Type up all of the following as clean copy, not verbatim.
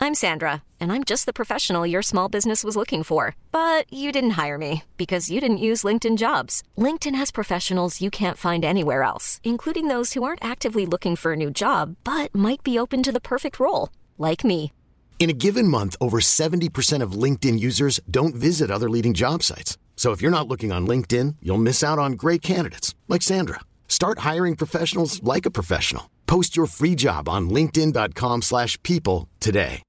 I'm Sandra, and I'm just the professional your small business was looking for. But you didn't hire me because you didn't use LinkedIn Jobs. LinkedIn has professionals you can't find anywhere else, including those who aren't actively looking for a new job, but might be open to the perfect role, like me. In a given month, over 70% of LinkedIn users don't visit other leading job sites. So if you're not looking on LinkedIn, you'll miss out on great candidates like Sandra. Start hiring professionals like a professional. Post your free job on linkedin.com/people today.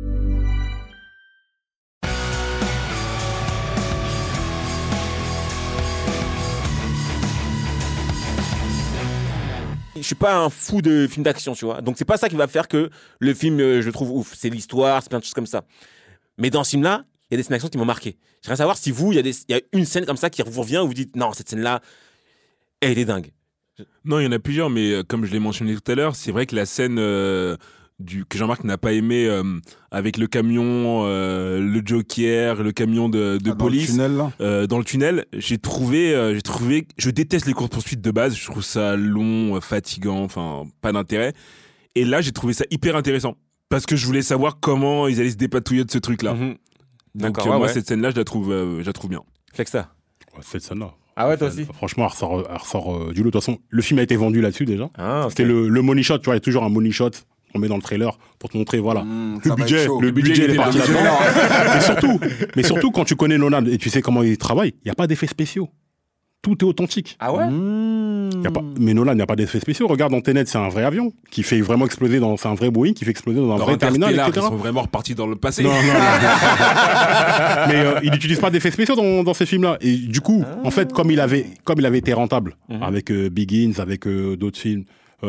Je suis pas un fou de films d'action, tu vois. Donc c'est pas ça qui va faire que le film, je le trouve ouf. C'est l'histoire, c'est plein de choses comme ça. Mais dans ce film-là, il y a des scènes d'action qui m'ont marqué. J'aimerais savoir si vous, il y a une scène comme ça qui vous revient où vous dites non, cette scène-là, elle est dingue. Non, il y en a plusieurs, mais comme je l'ai mentionné tout à l'heure, c'est vrai que la scène que Jean-Marc n'a pas aimé avec le camion, le Joker, le camion de police dans le tunnel, j'ai trouvé, je déteste les courses-poursuites de base, je trouve ça long, fatigant, enfin pas d'intérêt. Et là, j'ai trouvé ça hyper intéressant parce que je voulais savoir comment ils allaient se dépatouiller de ce truc-là. Donc moi, cette scène-là, je la trouve bien. Flexa. Cette scène-là. Ah ouais, toi aussi. Franchement, elle ressort du lot. De toute façon, le film a été vendu là-dessus déjà. Ah, okay. C'était le money shot, tu vois, il y a toujours un money shot qu'on met dans le trailer pour te montrer, voilà. Le budget, il est parti là-dedans. mais surtout, quand tu connais Nolan et tu sais comment il travaille, il n'y a pas d'effets spéciaux. Tout est authentique. Ah ouais? Mais Nolan, il n'y a pas d'effets spéciaux. Regarde, dans Tenet, c'est un vrai avion qui fait vraiment exploser c'est un vrai Boeing qui fait exploser dans un vrai terminal, etc. Ils sont vraiment repartis dans le passé. Non. Mais il n'utilise pas d'effets spéciaux dans ces films-là. Et du coup, en fait, comme il avait été rentable avec Begins, avec d'autres films,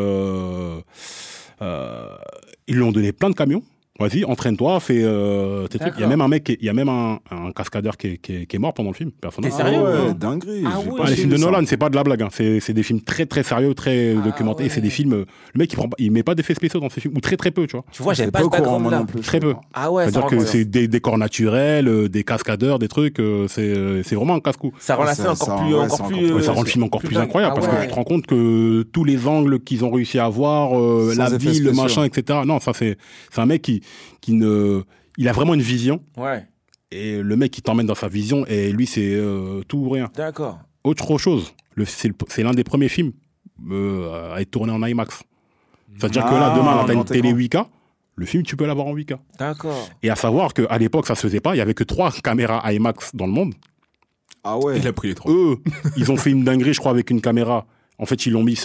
ils lui ont donné plein de camions. Vas-y, entraîne-toi, fais tes trucs. Il y a même un mec, il y a même un cascadeur qui est mort pendant le film. T'es sérieux? Ouais, dinguerie. Les films de Nolan, c'est pas de la blague. Hein. C'est des films très très sérieux, très documentés. Ouais. C'est des films. Le mec, il met pas d'effets spéciaux dans ses films, ou très très peu, tu vois. Tu vois, j'avais pas ce background là. Très peu. Ah ouais. C'est-à-dire que c'est des décors naturels, des cascadeurs, des trucs. C'est vraiment un casse-cou. Ça rend la scène encore plus. Ça rend le film encore plus incroyable parce que tu te rends compte que tous les angles qu'ils ont réussi à avoir, la ville, le machin, etc. Non, ça c'est un mec qui il a vraiment une vision. Ouais. Et le mec, il t'emmène dans sa vision et lui, c'est tout ou rien. D'accord. Autre chose, c'est l'un des premiers films à être tourné en IMAX. C'est-à-dire que là, demain, t'as une télé 8K, le film, tu peux l'avoir en 8K. D'accord. Et à savoir qu'à l'époque, ça se faisait pas, il y avait que 3 caméras IMAX dans le monde. Ah ouais. Il a pris les 3. Eux, ils ont fait une dinguerie, je crois, avec une caméra. En fait, ils l'ont mis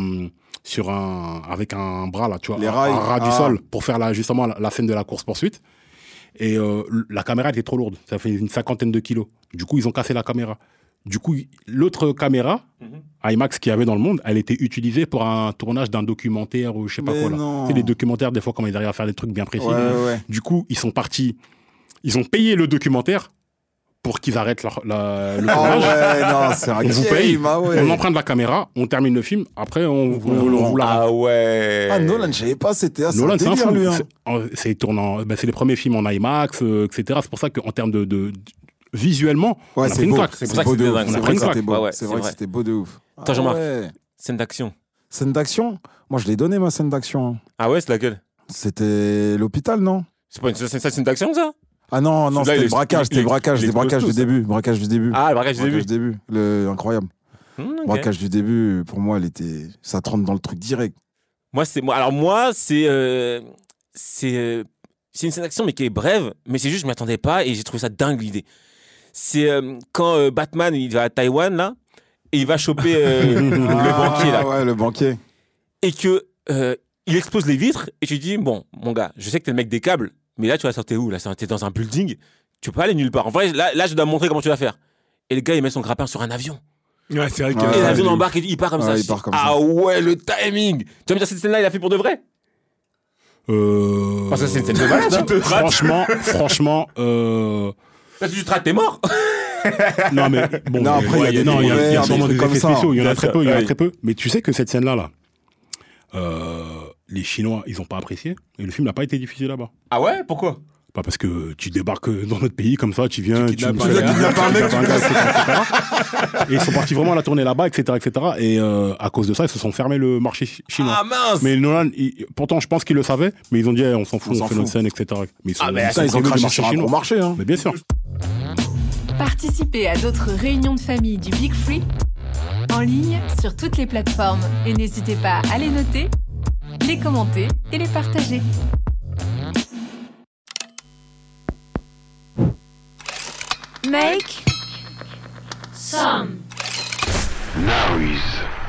avec un bras là, tu vois, un ras du sol pour faire justement la scène de la course-poursuite. Et la caméra était trop lourde, ça fait une 50aine de kilos. Du coup, ils ont cassé la caméra. Du coup, l'autre caméra, IMAX qu'il y avait dans le monde, elle était utilisée pour un tournage d'un documentaire ou je sais pas quoi. Là. C'est des documentaires, des fois, quand ils arrivent à faire des trucs bien précis. Ouais. Du coup, ils sont partis, ils ont payé le documentaire pour qu'ils arrêtent le tournage. Non, c'est on vous paye, on emprunte la caméra, on termine le film, après on vous la rend. Ah ouais. Ah, Nolan, je savais pas, c'était Nolan, c'est un fou. lui. C'est les premiers films en IMAX, etc. C'est pour ça qu'en termes de visuellement, on a pris une claque. C'est beau de ouf. C'est vrai que c'était beau de ouf. Attends, Jean-Marc, scène d'action. Scène d'action? Moi, je l'ai donné, ma scène d'action. Ah ouais, c'est laquelle? C'était l'hôpital, non? C'est pas une scène d'action, ça? Ah non, c'était le braquage, c'était le braquage du début. Braquage du début. Ah, le braquage du début. Incroyable. Braquage du début, pour moi, ça te rentre dans le truc direct. C'est une scène d'action, mais qui est brève, mais c'est juste, je m'y attendais pas et j'ai trouvé ça dingue, l'idée. C'est quand Batman, il va à Taïwan, là, et il va choper le banquier, là. Ouais, le banquier. Et que, il expose les vitres, et tu dis, bon, mon gars, je sais que t'es le mec des câbles, mais là, tu vas sortir où? Là, t'es dans un building, tu peux pas aller nulle part. En vrai, là, je dois montrer comment tu vas faire. Et le gars, il met son grappin sur un avion. Ouais, c'est vrai Et l'avion embarque et il part comme ça. Ah ouais, le timing! Tu vas me dire, cette scène-là, il a fait pour de vrai? Parce que c'est une scène de malade. Franchement, Là, tu te rates, t'es mort. Non, mais bon. Non, après, il y a sûrement des effets spéciaux. Il y en a très peu. Oui. Mais tu sais que cette scène-là, les Chinois, ils ont pas apprécié. Et le film n'a pas été diffusé là-bas. Ah ouais? Pourquoi? Pas parce que tu débarques dans notre pays comme ça, tu viens, tu kidnappes un gars, etc. Et ils sont partis vraiment à la tournée là-bas, etc., etc. Et à cause de ça, ils se sont fermés le marché chinois. Ah mince. Mais Nolan, pourtant, je pense qu'ils le savaient, mais ils ont dit, on s'en fout, on fait notre scène, etc. Mais ils ont craché sur un gros marché. Hein. Mais bien sûr. Participez à d'autres réunions de famille du Big Free en ligne sur toutes les plateformes et n'hésitez pas à les noter, les commenter et les partager. Make some noise.